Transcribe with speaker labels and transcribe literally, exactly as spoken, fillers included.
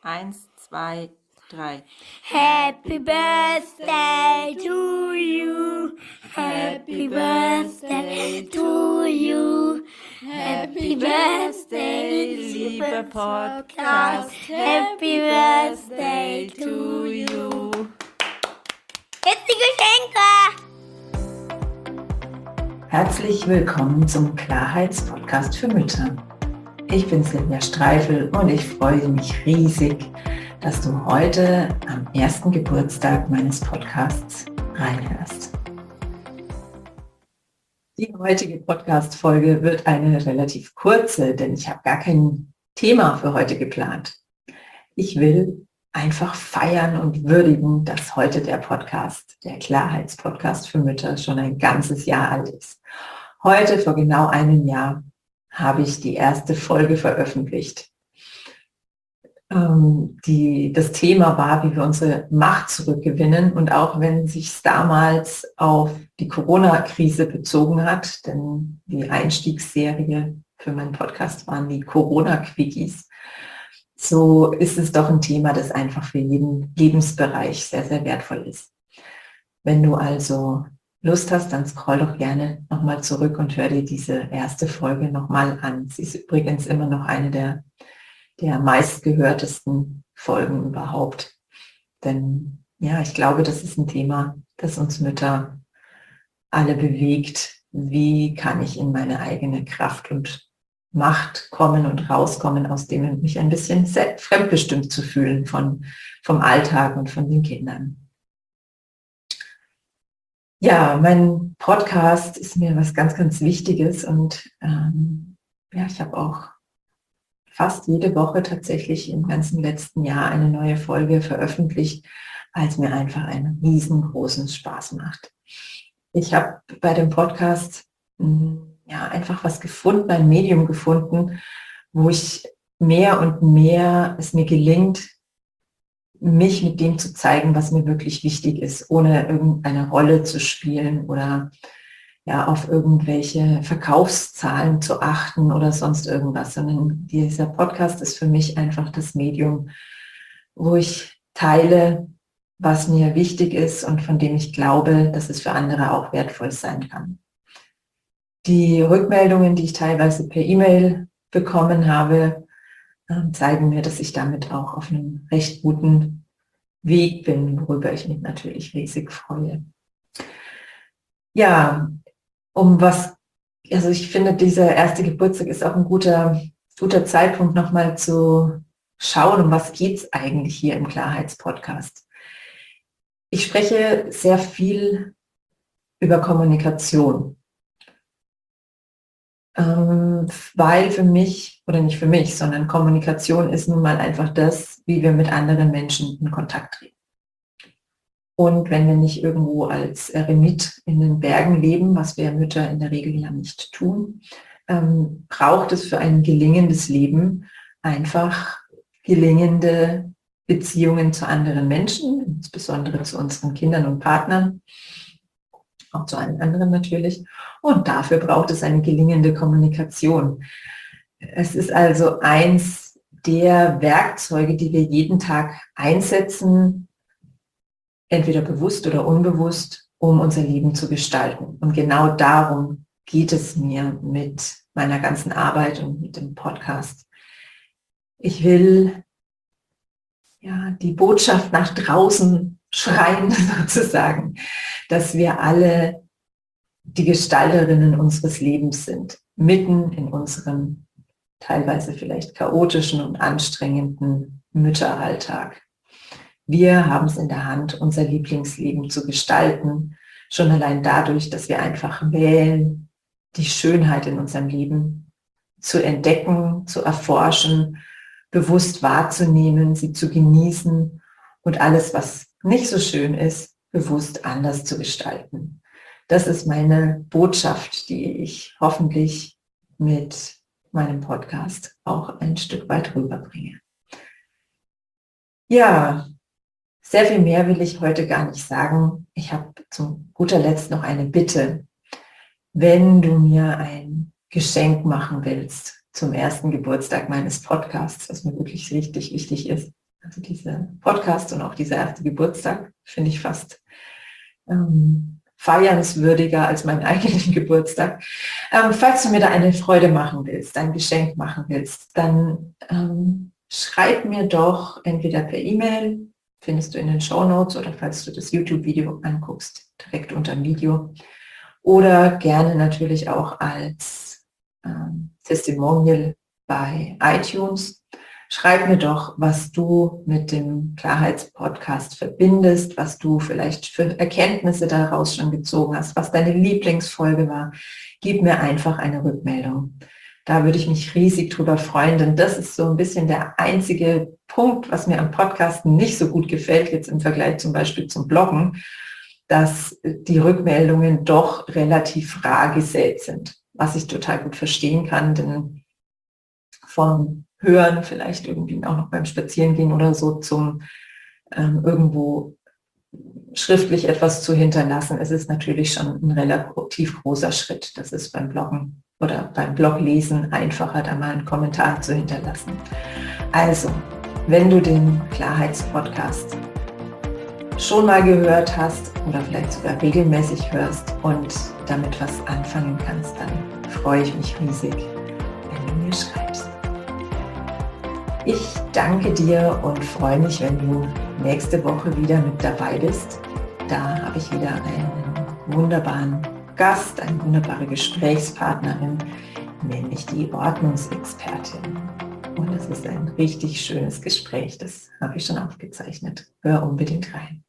Speaker 1: Eins, zwei, drei.
Speaker 2: Happy birthday to you. Happy birthday to you. Happy birthday, lieber Podcast. Happy birthday to you. Jetzt die Geschenke.
Speaker 3: Herzlich willkommen zum Klarheitspodcast für Mütter. Ich bin Silvia Streifel und ich freue mich riesig, dass du heute am ersten Geburtstag meines Podcasts reinhörst. Die heutige Podcast-Folge wird eine relativ kurze, denn ich habe gar kein Thema für heute geplant. Ich will einfach feiern und würdigen, dass heute der Podcast, der Klarheitspodcast für Mütter, schon ein ganzes Jahr alt ist. Heute, vor genau einem Jahr, habe ich die erste Folge veröffentlicht. Ähm, die, das Thema war, wie wir unsere Macht zurückgewinnen, und auch wenn sich es damals auf die Corona-Krise bezogen hat, denn die Einstiegsserie für meinen Podcast waren die Corona-Quickies, so ist es doch ein Thema, das einfach für jeden Lebensbereich sehr, sehr wertvoll ist. Wenn du also Lust hast, dann scroll doch gerne nochmal zurück und hör dir diese erste Folge nochmal an. Sie ist übrigens immer noch eine der, der meistgehörtesten Folgen überhaupt. Denn ja, ich glaube, das ist ein Thema, das uns Mütter alle bewegt. Wie kann ich in meine eigene Kraft und Macht kommen und rauskommen aus dem und mich ein bisschen fremdbestimmt zu fühlen von, vom Alltag und von den Kindern. Ja, mein Podcast ist mir was ganz, ganz Wichtiges und ähm, ja, ich habe auch fast jede Woche tatsächlich im ganzen letzten Jahr eine neue Folge veröffentlicht, weil es mir einfach einen riesengroßen Spaß macht. Ich habe bei dem Podcast mh, ja einfach was gefunden, ein Medium gefunden, wo ich mehr und mehr es mir gelingt, mich mit dem zu zeigen, was mir wirklich wichtig ist, ohne irgendeine Rolle zu spielen oder ja, auf irgendwelche Verkaufszahlen zu achten oder sonst irgendwas, sondern dieser Podcast ist für mich einfach das Medium, wo ich teile, was mir wichtig ist und von dem ich glaube, dass es für andere auch wertvoll sein kann. Die Rückmeldungen, die ich teilweise per E-Mail bekommen habe, zeigen mir, dass ich damit auch auf einem recht guten Weg bin, worüber ich mich natürlich riesig freue. Ja, um was, also ich finde, dieser erste Geburtstag ist auch ein guter, guter Zeitpunkt, nochmal zu schauen, um was geht es eigentlich hier im Klarheitspodcast. Ich spreche sehr viel über Kommunikation. Weil für mich, oder nicht für mich, sondern Kommunikation ist nun mal einfach das, wie wir mit anderen Menschen in Kontakt treten. Und wenn wir nicht irgendwo als Eremit in den Bergen leben, was wir Mütter in der Regel ja nicht tun, ähm, braucht es für ein gelingendes Leben einfach gelingende Beziehungen zu anderen Menschen, insbesondere zu unseren Kindern und Partnern, auch zu allen anderen natürlich. Und dafür braucht es eine gelingende Kommunikation. Es ist also eins der Werkzeuge, die wir jeden Tag einsetzen, entweder bewusst oder unbewusst, um unser Leben zu gestalten. Und genau darum geht es mir mit meiner ganzen Arbeit und mit dem Podcast. Ich will ja die Botschaft nach draußen schreien, sozusagen, dass wir alle die Gestalterinnen unseres Lebens sind, mitten in unserem teilweise vielleicht chaotischen und anstrengenden Mütteralltag. Wir haben es in der Hand, unser Lieblingsleben zu gestalten, schon allein dadurch, dass wir einfach wählen, die Schönheit in unserem Leben zu entdecken, zu erforschen, bewusst wahrzunehmen, sie zu genießen und alles, was nicht so schön ist, bewusst anders zu gestalten. Das ist meine Botschaft, die ich hoffentlich mit meinem Podcast auch ein Stück weit rüberbringe. Ja, sehr viel mehr will ich heute gar nicht sagen. Ich habe zum guter Letzt noch eine Bitte. Wenn du mir ein Geschenk machen willst zum ersten Geburtstag meines Podcasts, was mir wirklich richtig wichtig ist, Also dieser Podcast und auch dieser erste Geburtstag finde ich fast ähm, feiernswürdiger als meinen eigenen Geburtstag. Ähm, falls du mir da eine Freude machen willst, ein Geschenk machen willst, dann ähm, schreib mir doch entweder per E-Mail, findest du in den Shownotes, oder falls du das YouTube-Video anguckst, direkt unter dem Video, oder gerne natürlich auch als ähm, Testimonial bei iTunes. Schreib mir doch, was du mit dem Klarheitspodcast verbindest, was du vielleicht für Erkenntnisse daraus schon gezogen hast, was deine Lieblingsfolge war. Gib mir einfach eine Rückmeldung. Da würde ich mich riesig drüber freuen, denn das ist so ein bisschen der einzige Punkt, was mir am Podcasten nicht so gut gefällt, jetzt im Vergleich zum Beispiel zum Bloggen, dass die Rückmeldungen doch relativ rar gesät sind, was ich total gut verstehen kann, denn vom Hören, vielleicht irgendwie auch noch beim Spazierengehen oder so, zum ähm, irgendwo schriftlich etwas zu hinterlassen, es ist natürlich schon ein relativ großer Schritt. Das ist beim Bloggen oder beim Bloglesen einfacher, da mal einen Kommentar zu hinterlassen. Also, wenn du den Klarheitspodcast schon mal gehört hast oder vielleicht sogar regelmäßig hörst und damit was anfangen kannst, dann freue ich mich riesig, wenn du mir schreibst. Ich danke dir und freue mich, wenn du nächste Woche wieder mit dabei bist. Da habe ich wieder einen wunderbaren Gast, eine wunderbare Gesprächspartnerin, nämlich die Ordnungsexpertin. Und es ist ein richtig schönes Gespräch, das habe ich schon aufgezeichnet. Hör unbedingt rein.